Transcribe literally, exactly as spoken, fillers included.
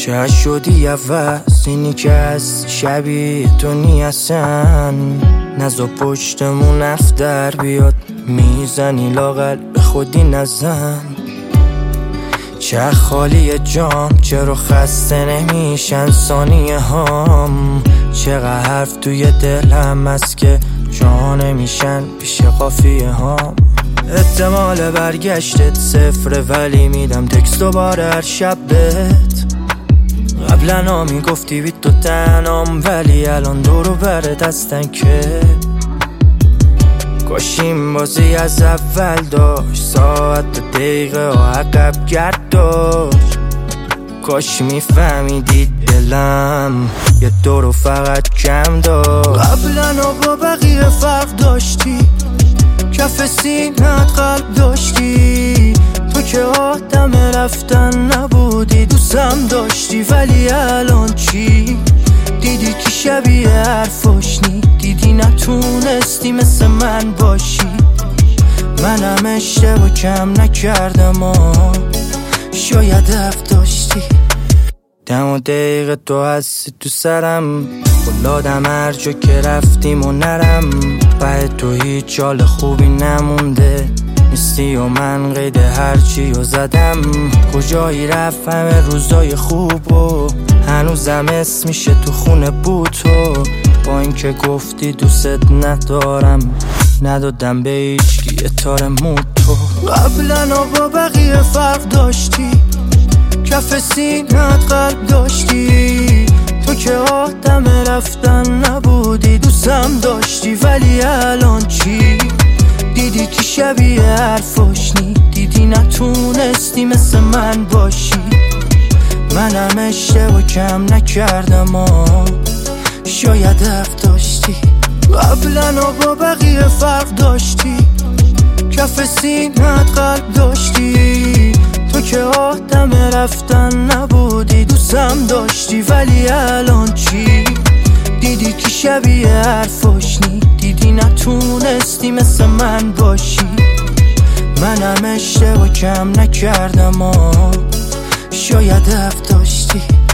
چه شدی عوض اینی که از شبیه تو نیستن نزا پشتمون افتر بیاد میزنی لاغل به خودی نزن چه خالی جام چرا خسته نمیشن ثانیه هام چقدر حرف توی دلم است که جا نمیشن پیش قافیه هام احتمال برگشتت صفره ولی میدم تکست دوباره هر شب بهت قبلا میگفتی بی تو تنام ولی الان دورو بر دستن که کاشیم بازی از اول داشت ساعت و دقیقه و عقب گرد داشت کاش میفهمیدید دلم یه دورو فقط کم داشت قبلا با بقیه فرق داشتی کف سینت قلب داشتی تو که آدم رفتن نبودی دوستم داشتی ولی الان چی دیدی که شبیه حرفاش نی دیدی نتونستی مثل من باشی منم اشتباه کم نکردم و شاید حق داشتی دم و دقیقه تو هستی تو سرم خلادم هر جا که رفتیم و نرم بعد تو هیچ حال خوبی نمونده نیستی و من قید هرچی رو زدم کجایی رفت همه روزای خوب و هنوزم اسم میشه تو خونه بود تو با اینکه گفتی دوست ندارم ندادم به هیچ یه تار مود تو قبلا با بقیه فرق داشتی کف سینت قلب داشتی تو که آدم رفتن نبودی دوستم داشتی ولی الان چی دیدی که شبیه حرفاش نی دیدی نتونستی مثل من باشی منم اشتباه کم نکردم و شاید حق داشتی قبلا با بقیه فرق داشتی کف سینت قلب داشتی تو که آدم رفتن نبودی دوستم داشتی ولی الان چی دیدی که شبیه حرفاش نی دیدی نتونستی مثل من باشی منم اشتباه کم نکردم و شاید حق داشتی